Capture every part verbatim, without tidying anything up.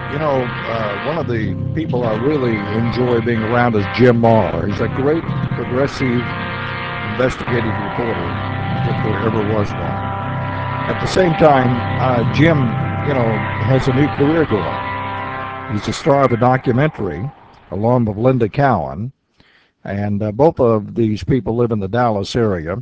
You know, uh, one of the people I really enjoy being around is Jim Marr. He's a great progressive investigative reporter, if there ever was one. At the same time, uh, Jim, you know, has a new career going. He's the star of a documentary along with Linda Cowan, and uh, both of these people live in the Dallas area.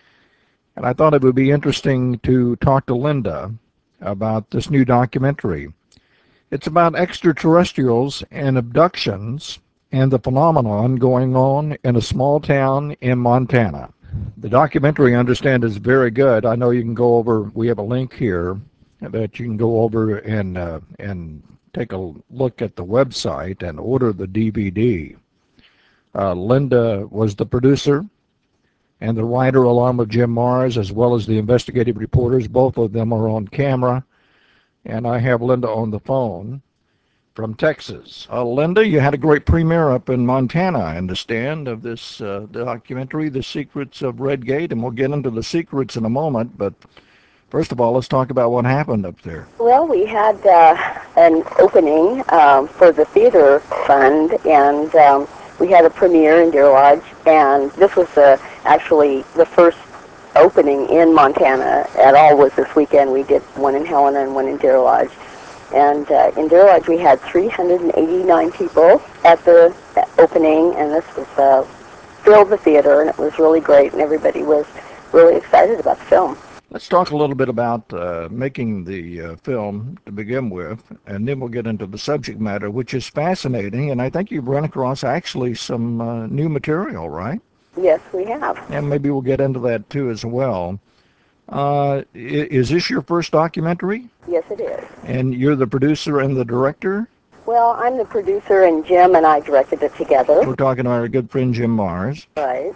And I thought it would be interesting to talk to Linda about this new documentary. It's about extraterrestrials and abductions and the phenomenon going on in a small town in Montana. The documentary, I understand, is very good. I know you can go over, we have a link here that you can go over and, uh, and take a look at the website and order the D V D. Uh, Linda was the producer and the writer, along with Jim Mars, as well as the investigative reporters. Both of them are on camera, and I have Linda on the phone from Texas. Uh, Linda, you had a great premiere up in Montana, I understand, of this uh, documentary, The Secrets of Red Gate, and we'll get into the secrets in a moment, but first of all, let's talk about what happened up there. Well, we had uh, an opening um, for the theater fund, and um, we had a premiere in Deer Lodge, and this was uh, actually the first opening in Montana at all was this weekend. We did one in Helena and one in Deer Lodge. And uh, in Deer Lodge, we had three hundred eighty-nine people at the opening, and this was uh, filled the theater, and it was really great, and everybody was really excited about the film. Let's talk a little bit about uh, making the uh, film to begin with, and then we'll get into the subject matter, which is fascinating, and I think you've run across actually some uh, new material, right? Yes, we have. And maybe we'll get into that too as well. Uh, is this your first documentary? Yes, it is. And you're the producer and the director? Well, I'm the producer, and Jim and I directed it together. We're talking about our good friend Jim Mars. Right.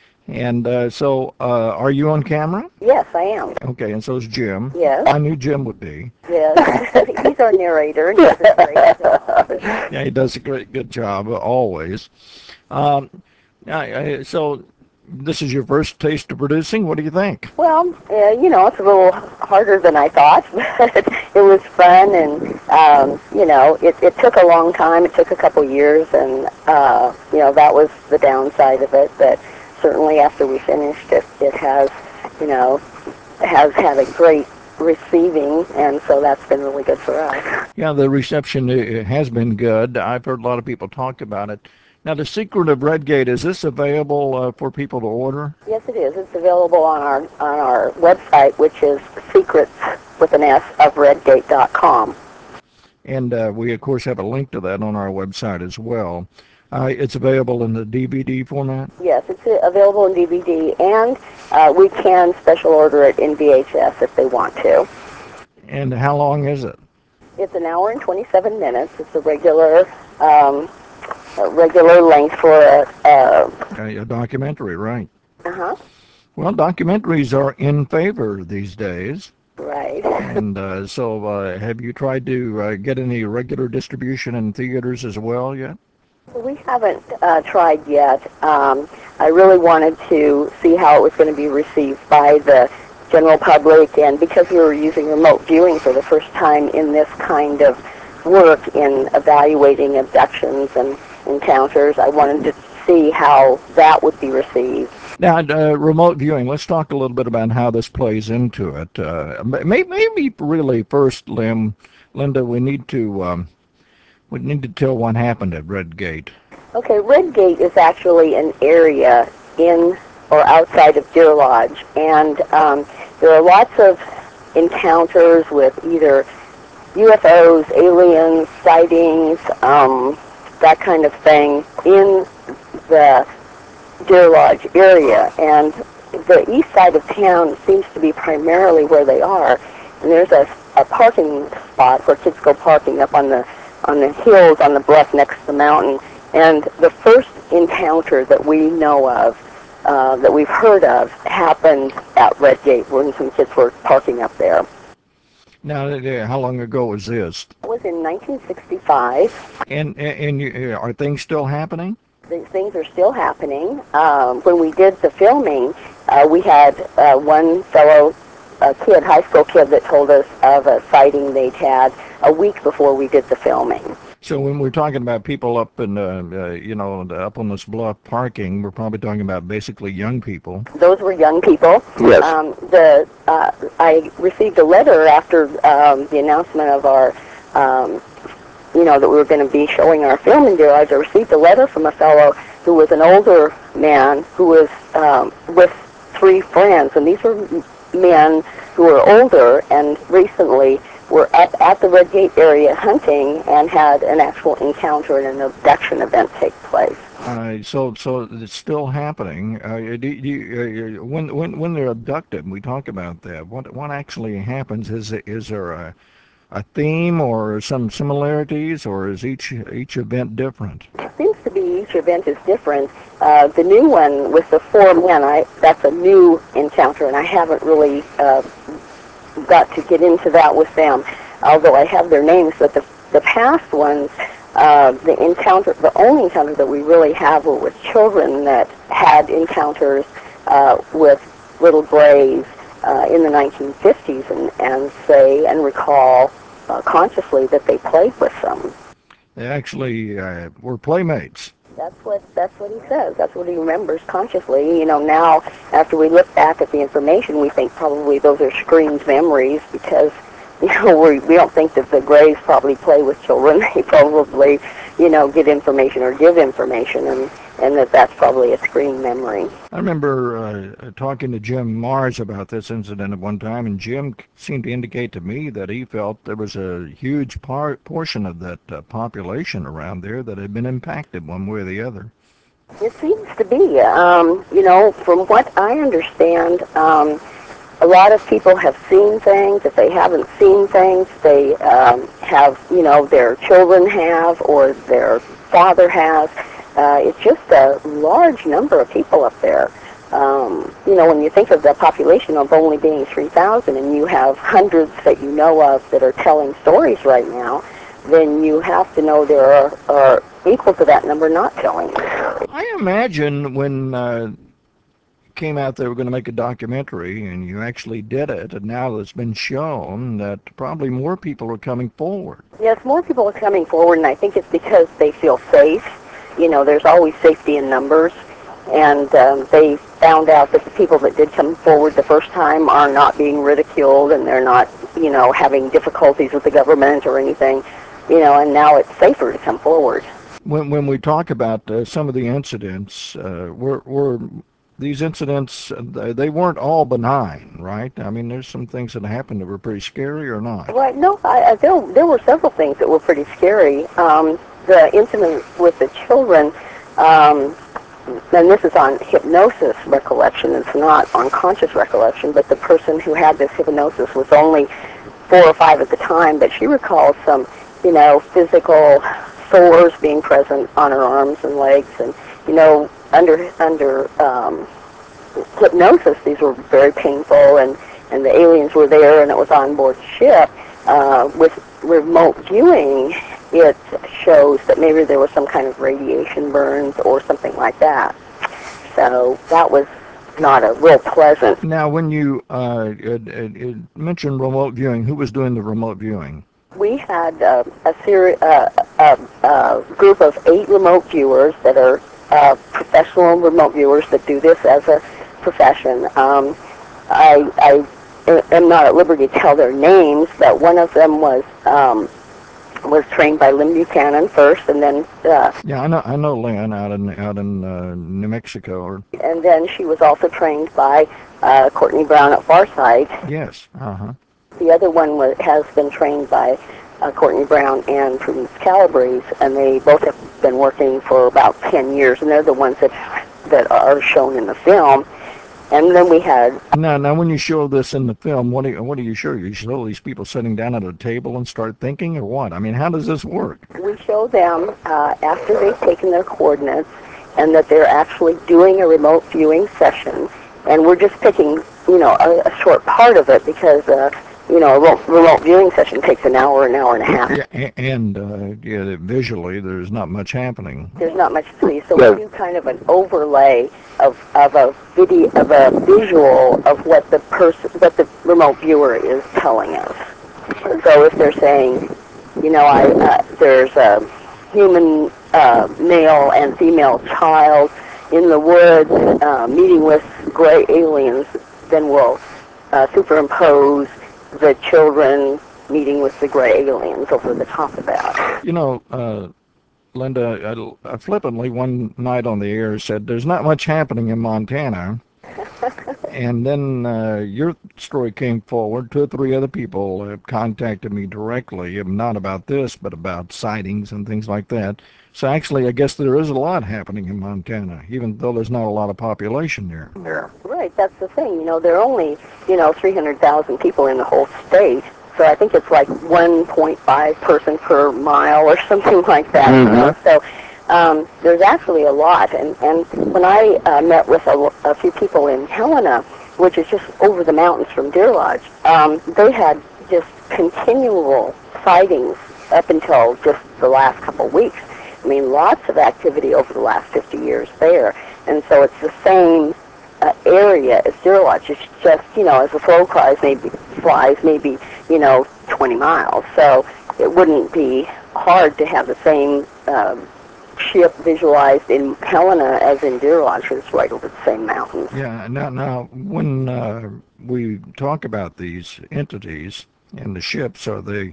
And uh, so, uh, are you on camera? Yes, I am. Okay, and so is Jim. Yes. I knew Jim would be. Yes. He's our narrator, and he does a great job. Yeah, he does a great, good job, always. Um, I, I, so, this is your first taste of producing. What do you think? Well, uh, you know, it's a little harder than I thought, but it was fun, and, um, you know, it, it took a long time. It took a couple years, and, uh, you know, that was the downside of it, but certainly after we finished it, it has, you know, has had a great receiving, and so that's been really good for us. Yeah, the reception uh, has been good. I've heard a lot of people talk about it. Now, The Secret of Red Gate, is this available uh, for people to order? Yes, it is. It's available on our on our website, which is secrets with an S of redgate dot com. And uh, we, of course, have a link to that on our website as well. Uh, it's available in the D V D format? Yes, it's available in D V D, and uh, we can special order it in V H S if they want to. And how long is it? It's an hour and twenty-seven minutes. It's a regular um, a regular length for a... Uh, A, a documentary, right. uh-huh. Well, documentaries are in favor these days. Right. And uh, so uh, have you tried to uh, get any regular distribution in theaters as well yet? We haven't uh, tried yet. Um, I really wanted to see how it was going to be received by the general public, and because we were using remote viewing for the first time in this kind of work in evaluating abductions and encounters, I wanted to see how that would be received. Now, uh, remote viewing, let's talk a little bit about how this plays into it. Uh, maybe, maybe really first, Lim, Linda, we need to um, we need to tell what happened at Red Gate. Okay, Red Gate is actually an area in or outside of Deer Lodge, and um, there are lots of encounters with either U F Os, aliens, sightings, um, that kind of thing in the Deer Lodge area, and the east side of town seems to be primarily where they are. And there's a, a parking spot where kids go parking up on the on the hills on the bluff next to the mountain. And the first encounter that we know of, uh, that we've heard of, happened at Red Gate when some kids were parking up there. Now, uh, how long ago was this? It was in nineteen sixty-five. And and, and you, are things still happening? These things are still happening. Um, when we did the filming, uh, we had uh, one fellow, a kid, high school kid, that told us of a sighting they'd had a week before we did the filming. So when we're talking about people up in, uh, uh, you know, up on this bluff parking, we're probably talking about basically young people. Those were young people. Yes. Um, the uh, I received a letter after um, the announcement of our, um, you know, that we were going to be showing our film in Deer Lodge. I received a letter from a fellow who was an older man who was um, with three friends, and these were men who were older and recently were up at the Red Gate area hunting and had an actual encounter and an abduction event take place. Uh, so, so it's still happening. Uh, do, do you, uh, when, when, when they're abducted, we talk about that. What, what actually happens? Is, is there a, a theme or some similarities, or is each, each event different? It seems to be each event is different. Uh, the new one with the four men, I, that's a new encounter, and I haven't really uh, got to get into that with them, although I have their names. But the, the past ones, uh, the encounter, the only encounter that we really have were with children that had encounters uh, with little grays uh, in the nineteen fifties, and, and say and recall uh, consciously that they played with them. They actually uh, were playmates. That's what that's what he says. That's what he remembers consciously. You know, now after we look back at the information, we think probably those are screened memories because, you know, we we don't think that the Greys probably play with children. They probably, you know, get information or give information, and and that that's probably a screened memory. I remember uh, talking to Jim Mars about this incident at one time, and Jim seemed to indicate to me that he felt there was a huge part, portion of that uh, population around there that had been impacted one way or the other. It seems to be. Um, you know, from what I understand, um, a lot of people have seen things. If they haven't seen things, they um, have, you know, their children have or their father has. Uh, it's just a large number of people up there. Um, you know, when you think of the population of only being three thousand and you have hundreds that you know of that are telling stories right now, then you have to know there are, are equal to that number not telling stories. I imagine when uh, came out they were going to make a documentary, and you actually did it, and now it's been shown that probably more people are coming forward. Yes, more people are coming forward, and I think it's because they feel safe. You know, there's always safety in numbers, and um, they found out that the people that did come forward the first time are not being ridiculed, and they're not, you know, having difficulties with the government or anything, you know, and now it's safer to come forward. When when we talk about uh, some of the incidents, uh, were were these incidents, uh, they weren't all benign, right? I mean, there's some things that happened that were pretty scary, or not? Right. No, I, I, there, there were several things that were pretty scary. Um, the incident with the children, um, and this is on hypnosis recollection. It's not on conscious recollection, but the person who had this hypnosis was only four or five at the time, but she recalls some, you know, physical sores being present on her arms and legs, and, you know, under under um, hypnosis, these were very painful, and, and the aliens were there, and it was on board ship. Uh, with remote viewing, it shows that maybe there was some kind of radiation burns or something like that. So that was not a real pleasant. Now, when you uh, uh, uh, mentioned remote viewing, who was doing the remote viewing? We had uh, a, seri- uh, a, a group of eight remote viewers that are uh, professional remote viewers that do this as a profession. Um, I, I am not at liberty to tell their names, but one of them was um, was trained by Lynn Buchanan first, and then uh, Yeah, I know I know Lynn out in out in uh, New Mexico. Or and then she was also trained by uh, Courtney Brown at Farsight. yes, uh huh. The other one was, has been trained by uh, Courtney Brown and Prudence Calabrese, and they both have been working for about ten years, and they're the ones that that are shown in the film. And then we had... Now, now, when you show this in the film, what do you, what do you show? You show these people sitting down at a table and start thinking, or what? I mean, how does this work? We show them uh, after they've taken their coordinates, and that they're actually doing a remote viewing session, and we're just picking, you know, a, a short part of it because, uh, you know, a remote, remote viewing session takes an hour, an hour and a half. Yeah, and uh, yeah, visually, there's not much happening. There's not much to see, so we do kind of an overlay of, of a video, of a visual of what the person, what the remote viewer is telling us. So if they're saying, You know, I uh, there's a human uh, male and female child in the woods uh, meeting with gray aliens, then we'll uh, superimpose the children meeting with the gray aliens over the top of that. You know, uh, Linda, I, I flippantly one night on the air said there's not much happening in Montana. And then uh, your story came forward. Two or three other people uh, contacted me directly, not about this, but about sightings and things like that. So actually, I guess there is a lot happening in Montana, even though there's not a lot of population there. Yeah. Right, that's the thing. You know, there are only, you know, three hundred thousand people in the whole state. So I think it's like one point five person per mile or something like that. Mm-hmm. You know? So um, there's actually a lot. And, and when I uh, met with a, a few people in Helena, which is just over the mountains from Deer Lodge, um, they had just continual sightings up until just the last couple of weeks. I mean, lots of activity over the last fifty years there. And so it's the same uh, area as Deer Lodge. It's just, you know, as the crow flies, maybe, flies maybe, you know, twenty miles. So it wouldn't be hard to have the same um, ship visualized in Helena as in Deer Lodge, because it's right over the same mountains. Yeah, now, now when uh, we talk about these entities and the ships, are they,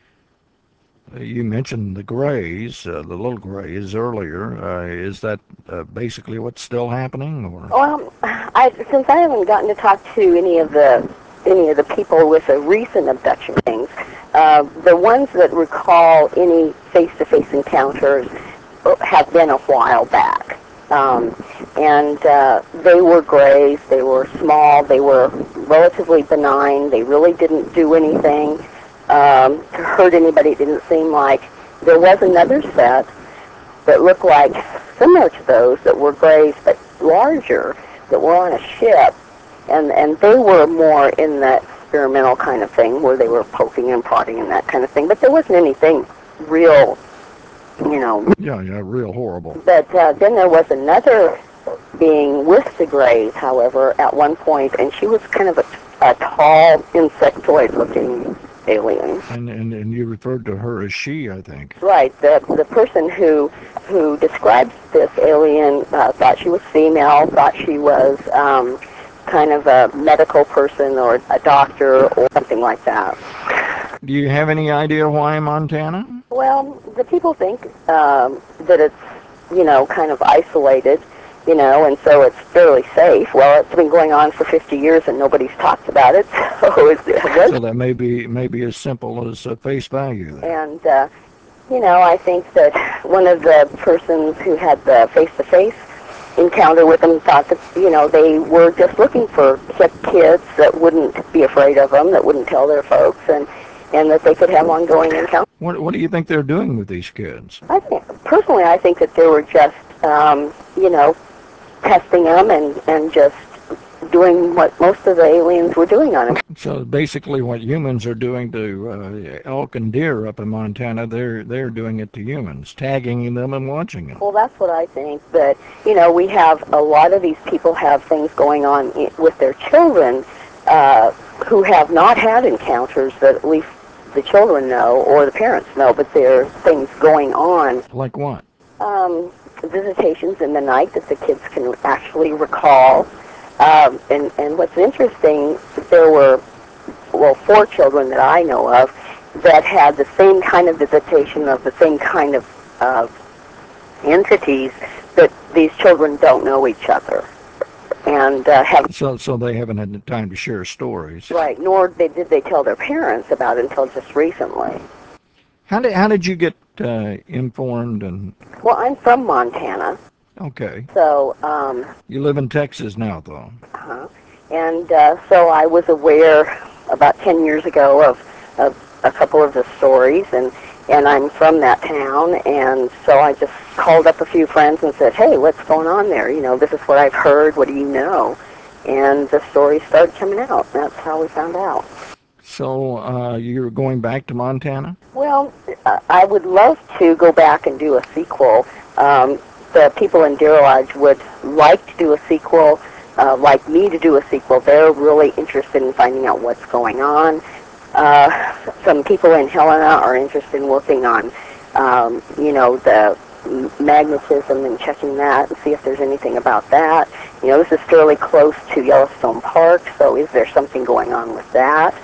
you mentioned the grays, uh, the little grays earlier. Uh, is that uh, basically what's still happening? Or? Well, I, since I haven't gotten to talk to any of the any of the people with the recent abduction things, uh, the ones that recall any face-to-face encounters have been a while back. Um, and uh, they were grays, they were small, they were relatively benign, they really didn't do anything um, to hurt anybody, it didn't seem like. There was another set that looked like similar to those that were grays but larger, that were on a ship, and, and they were more in that experimental kind of thing where they were poking and prodding and that kind of thing, but there wasn't anything real, you know. Yeah, yeah, real horrible. But uh, then there was another being with the grays, however, at one point, and she was kind of a, a tall, insectoid-looking alien. And, and and you referred to her as she, I think. Right. The the person who who describes this alien uh, thought she was female, thought she was um, kind of a medical person or a doctor or something like that. Do you have any idea why Montana? Well, the people think um, that it's, you know, kind of isolated, you know, and so it's fairly safe. Well, it's been going on for fifty years and nobody's talked about it, so it was. So that may be, may be as simple as uh, face value then. And, uh, you know, I think that one of the persons who had the face-to-face encounter with them thought that, you know, they were just looking for hip kids that wouldn't be afraid of them, that wouldn't tell their folks, and, and that they could have ongoing encounters. What, what do you think they're doing with these kids? I think, personally, I think that they were just, um, you know, testing them and, and just doing what most of the aliens were doing on them. So basically what humans are doing to uh, elk and deer up in Montana, they're they're doing it to humans, tagging them and watching them. Well, that's what I think. But, you know, we have a lot of these people have things going on with their children uh, who have not had encounters that at least the children know or the parents know, but there are things going on. Like what? Um, visitations in the night that the kids can actually recall. Um, and, and what's interesting, there were, well, four children that I know of that had the same kind of visitation of the same kind of uh, entities, that these children don't know each other. And uh, have so so they haven't had the time to share stories. Right, nor they, did they tell their parents about it until just recently. How did, how did you get uh, informed? And Well, I'm from Montana. Okay. So, um... You live in Texas now, though. Uh-huh. And uh, so I was aware about ten years ago of, of a couple of the stories, and, and I'm from that town, and so I just called up a few friends and said, hey, what's going on there? You know, this is what I've heard. What do you know? And the stories started coming out. That's how we found out. So uh, you're going back to Montana? Well, uh, I would love to go back and do a sequel. Um, the people in Deer Lodge would like to do a sequel, uh, like me to do a sequel. They're really interested in finding out what's going on. uh, some people in Helena are interested in working on, um, you know, the magnetism and checking that and see if there's anything about that. You know, this is fairly close to Yellowstone Park, so is there something going on with that?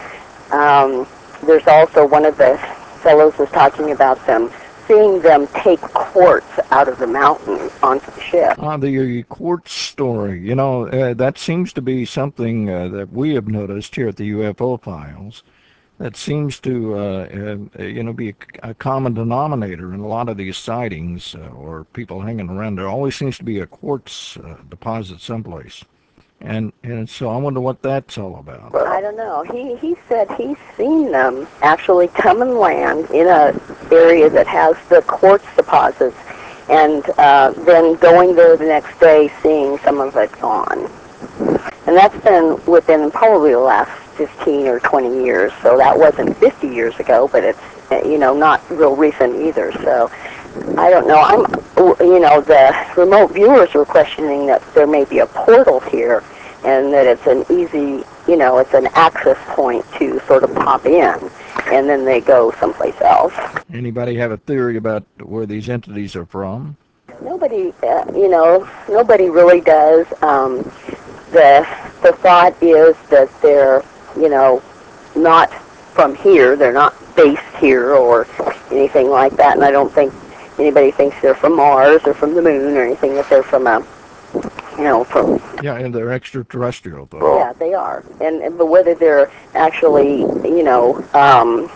Um, there's also one of the fellows was talking about them, seeing them take quartz out of the mountain onto the ship. Ah, the quartz story, you know, uh, that seems to be something uh, that we have noticed here at the U F O Files. That seems to, uh, uh, you know, be a, a common denominator in a lot of these sightings uh, or people hanging around. There always seems to be a quartz uh, deposit someplace. And and so I wonder what that's all about. I don't know. He he said he's seen them actually come and land in a area that has the quartz deposits, and uh, then going there the next day, seeing some of it gone. And that's been within probably the last fifteen or twenty years. So that wasn't fifty years ago, but it's, you know, not real recent either. So I don't know. I'm, you know, the remote viewers were questioning that there may be a portal here, and that it's an easy, you know, it's an access point to sort of pop in, and then they go someplace else. Anybody have a theory about where these entities are from? Nobody, uh, you know, nobody really does. Um, the the thought is that they're, you know, not from here. They're not based here or anything like that. And I don't think anybody thinks they're from Mars or from the moon or anything. That they're from a, you know, from. Yeah, and they're extraterrestrial, though. Yeah, they are. And, and but whether they're actually, you know, um,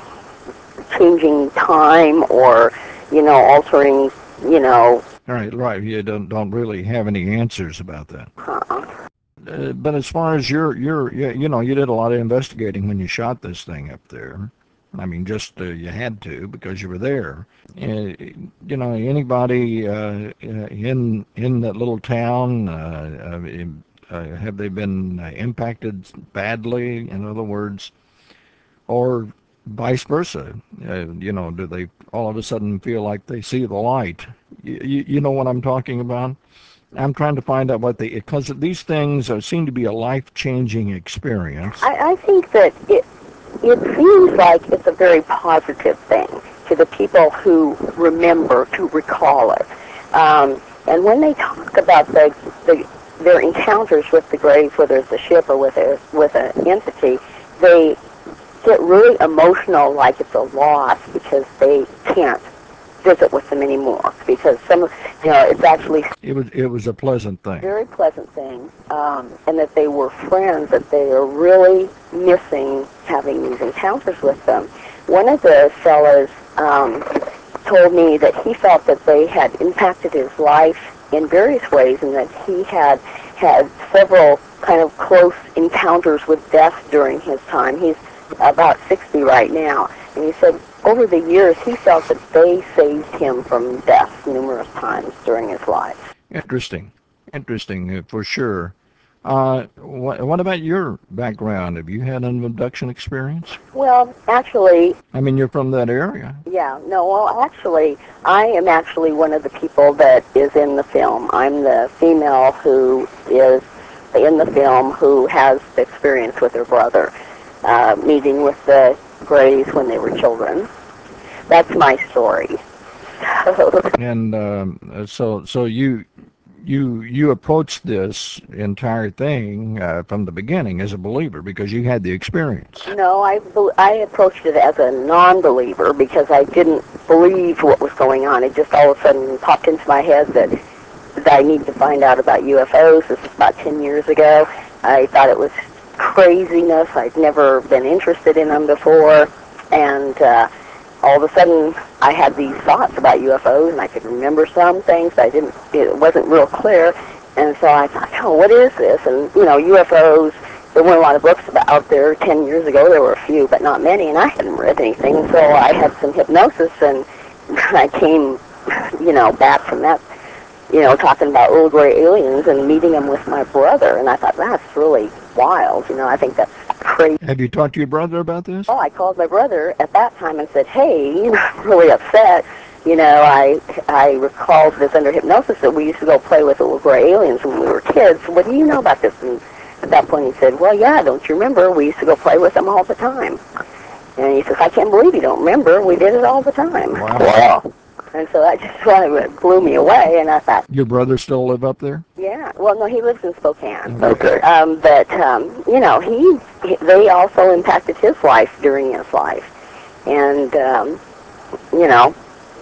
changing time or, you know, altering, you know. All right, right. You don't don't really have any answers about that. Uh-uh. Uh, but as far as your your you, you know, you did a lot of investigating when you shot this thing up there. I mean, just uh, you had to because you were there. Uh, you know, anybody uh, in in that little town, uh, uh, have they been uh, impacted badly? In other words, or vice versa? Uh, you know, do they all of a sudden feel like they see the light? You, you, you know what I'm talking about? I'm trying to find out what they, because these things uh, seem to be a life-changing experience. I, I think that it it seems like it's a very positive thing to the people who remember, to recall it. Um, and when they talk about the, the their encounters with the graves, whether it's a ship or with a with an entity, they get really emotional, like it's a loss because they can't visit with them anymore, because some, you know, it's actually It was it was a pleasant thing. very pleasant thing, um, and that they were friends, that they are really missing having these encounters with them. One of the fellows um, told me that he felt that they had impacted his life in various ways, and that he had had several kind of close encounters with death during his time. He's about sixty right now, and he said over the years he felt that they saved him from death numerous times during his life. Interesting, interesting uh, for sure. Uh, what, what about your background? Have you had an abduction experience? Well, actually, I mean, you're from that area. yeah, no, well, actually, I am actually one of the people that is in the film. I'm the female who is in the film who has the experience with her brother, uh, meeting with the Greys when they were children. That's my story. And um, so so you you you approached this entire thing uh, from the beginning as a believer because you had the experience. No, I, I approached it as a non-believer because I didn't believe what was going on. It just all of a sudden popped into my head that, that I need to find out about U F Os. This was about ten years ago. I thought it was craziness. I'd never been interested in them before. And uh, all of a sudden, I had these thoughts about U F Os, and I could remember some things, but I didn't, it wasn't real clear. And so I thought, oh, what is this? And, you know, U F Os, there weren't a lot of books about out there. Ten years ago, there were a few, but not many, and I hadn't read anything. So I had some hypnosis, and I came, you know, back from that, you know, talking about little gray aliens and meeting them with my brother. And I thought, that's really wild. You know, I think that's crazy. Have you talked to your brother about this? Oh, I called my brother at that time and said, hey, you know, I'm really upset. You know, I I recalled this under hypnosis that we used to go play with little gray aliens when we were kids. What do you know about this? And at that point he said, well, yeah, don't you remember? We used to go play with them all the time. And he says, I can't believe you don't remember. We did it all the time. Wow. Wow. And so that just kind of blew me away. And I thought, Your brother still live up there? yeah. Well, no, he lives in Spokane. Okay. Um, but, um, you know, he, he they also impacted his life during his life. And, um, you know,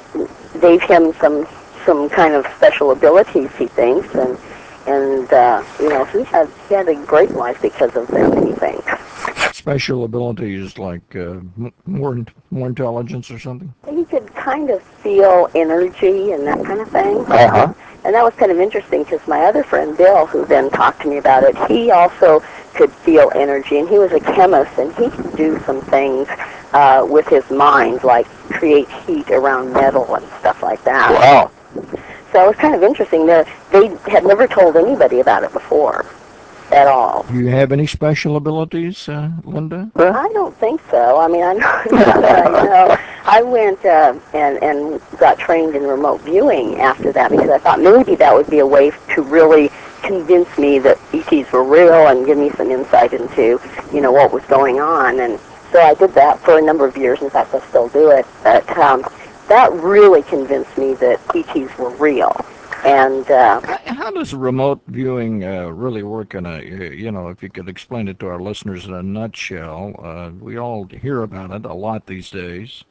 gave him some some kind of special abilities, he thinks. And, and uh, you know, he had, he had a great life because of them, he thinks. Special abilities like uh, m- more in- more intelligence or something? He could kind of feel energy and that kind of thing. Uh-huh. And that was kind of interesting because my other friend, Bill, who then talked to me about it, he also could feel energy, and he was a chemist, and he could do some things uh, with his mind, like create heat around metal and stuff like that. Wow. So it was kind of interesting. They they had never told anybody about it before at all. Do you have any special abilities, uh, Linda? I don't think so. I mean, I know, that I know. I went uh, and and got trained in remote viewing after that because I thought maybe that would be a way to really convince me that E Ts were real and give me some insight into, you know, what was going on. And so I did that for a number of years. In fact, I still do it. But um, that really convinced me that E Ts were real. And uh, How how does remote viewing uh, really work in a, you know, if you could explain it to our listeners in a nutshell? Uh, we all hear about it a lot these days,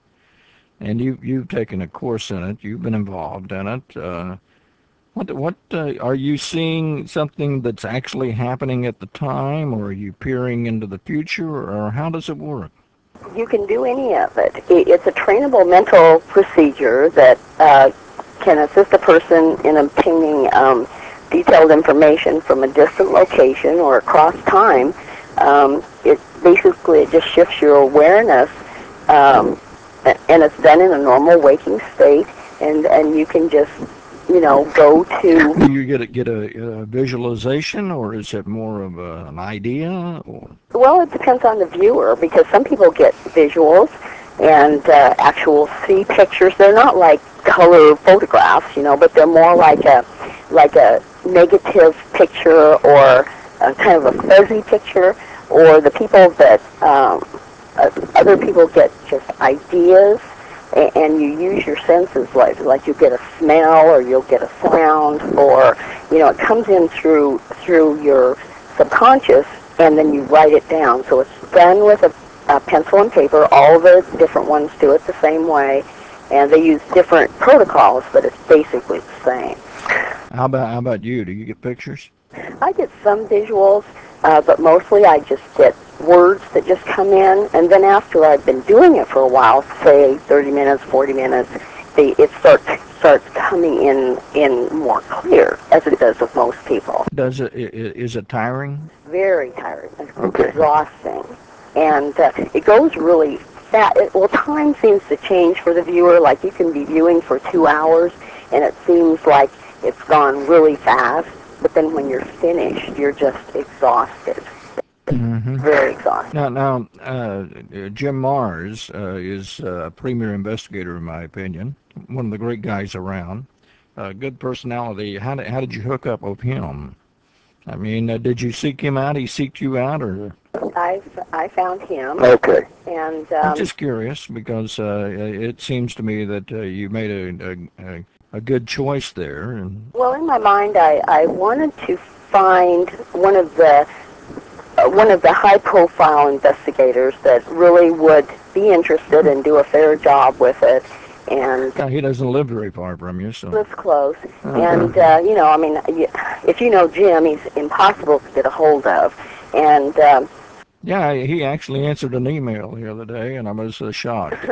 and you, you've taken a course in it. You've been involved in it. Uh, what, what uh, are you seeing something that's actually happening at the time, or are you peering into the future, or how does it work? you can do any of it. it it's a trainable mental procedure that uh, can assist a person in obtaining um, detailed information from a distant location or across time. Um, it basically it just shifts your awareness, um, and it's done in a normal waking state, and, and you can just, you know, go to. Do you get a, get a, a visualization, or is it more of a, an idea? Or? Well, it depends on the viewer because some people get visuals and uh, actual see pictures. They're not like color photographs, you know, but they're more like a like a negative picture or a kind of a fuzzy picture. Or the people that um, uh, other people get just ideas, and, and you use your senses, like like you get a smell or you'll get a sound, or you know, it comes in through through your subconscious, and then you write it down. So it's done with a, a pencil and paper. All the different ones do it the same way, and they use different protocols, but it's basically the same. How about how about you? Do you get pictures? I get some visuals, uh, but mostly I just get words that just come in, and then after I've been doing it for a while, say thirty minutes, forty minutes, the, it starts starts coming in in more clear, as it does with most people. Does it, i- i- is it tiring? Very tiring. It's Okay. exhausting. And uh, it goes really fast. It, well, time seems to change for the viewer. Like you can be viewing for two hours, and it seems like it's gone really fast. But then when you're finished, you're just exhausted. Mm-hmm. Very exhausted. Now, now, uh, Jim Mars uh, is a premier investigator, in my opinion. One of the great guys around. Uh, good personality. How did, how did you hook up with him? I mean, uh, did you seek him out? He seeked you out, or? I, I found him, Okay. and I'm um, just curious because uh, it seems to me that uh, you made a, a, a, a good choice there. And well, in my mind, I, I wanted to find one of the uh, one of the high-profile investigators that really would be interested and do a fair job with it, and uh, he doesn't live very far from you, so. lives close. Uh, And uh, you know, I mean, you, if you know Jim, he's impossible to get a hold of, and um, Yeah, he actually answered an email the other day, and I was uh, shocked.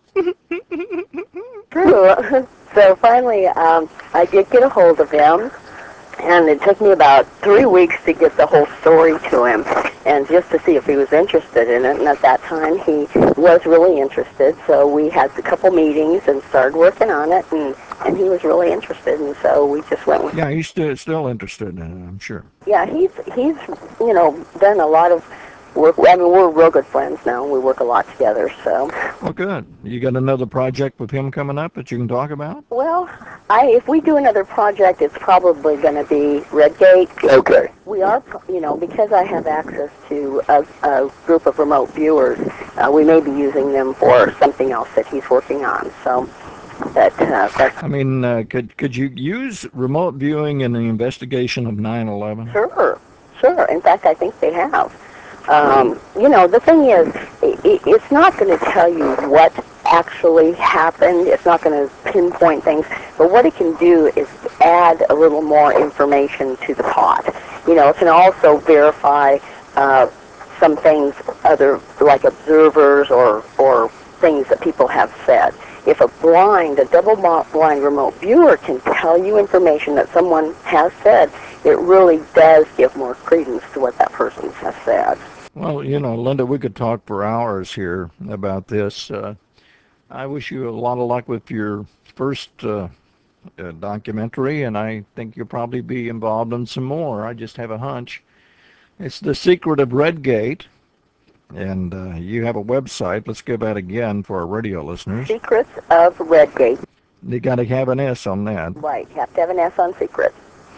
true. So finally, um, I did get a hold of him. And it took me about three weeks to get the whole story to him, and just to see if he was interested in it. And at that time, he was really interested. So we had a couple meetings and started working on it, and, and he was really interested. And so we just went with. Yeah, he's still still interested in it, I'm sure. Yeah, he's he's you know done a lot of work. I mean, we're real good friends now. We work a lot together. So. Well, good. You got another project with him coming up that you can talk about? Well, I if we do another project, it's probably going to be Redgate. Okay. We are, you know, because I have access to a, a group of remote viewers, uh, we may be using them for something else that he's working on. So that uh, that's I mean, uh, could could you use remote viewing in the investigation of nine eleven? sure, sure. In fact, I think they have. Um, you know, the thing is, it, it's not going to tell you what actually happened. It's not going to pinpoint things. But what it can do is add a little more information to the pot. You know, it can also verify uh, some things, other like observers or or things that people have said. If a blind, a double-blind remote viewer can tell you information that someone has said, it really does give more credence to what that person has said. Well, you know, Linda, we could talk for hours here about this. Uh, I wish you a lot of luck with your first uh, uh, documentary, and I think you'll probably be involved in some more. I just have a hunch. It's The Secret of Redgate, and uh, you have a website. Let's give that again for our radio listeners. Secrets of Redgate. You got to have an S on that. Right, you have to have an S on secret.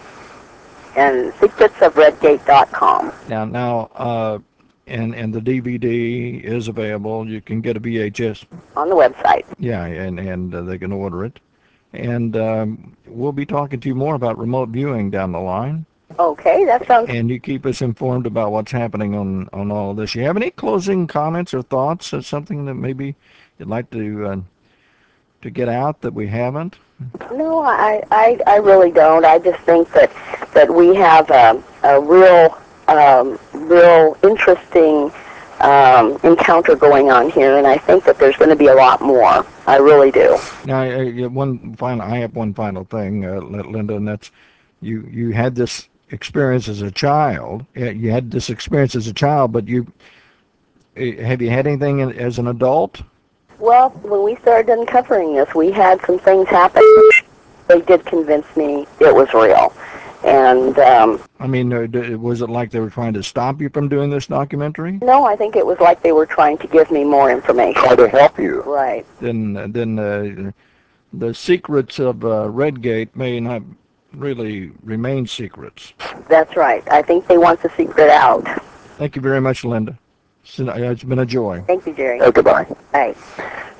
And secrets of redgate dot com. Now, now, uh, and and the D V D is available. You can get a V H S On the website. Yeah, and and uh, they can order it. And um, we'll be talking to you more about remote viewing down the line. Okay, that sounds... And you keep us informed about what's happening on, on all of this. You have any closing comments or thoughts or something that maybe you'd like to uh, to get out that we haven't? No, I, I, I really don't. I just think that that we have a, a real, um, real interesting um, encounter going on here, and I think that there's going to be a lot more. I really do. Now, uh, one final, I have one final thing, uh, Linda, and that's you. You had this experience as a child. Uh, You had this experience as a child, but you uh, have you had anything as an adult? Well, when we started uncovering this, we had some things happen. They did convince me it was real. And, um, I mean, uh, was it like they were trying to stop you from doing this documentary? no, I think it was like they were trying to give me more information. Try to help you. Right. Then, then uh, the secrets of uh, Redgate may not really remain secrets. That's right. I think they want the secret out. Thank you very much, Linda. It's been a joy. Thank you, Jerry. Oh, goodbye. Bye.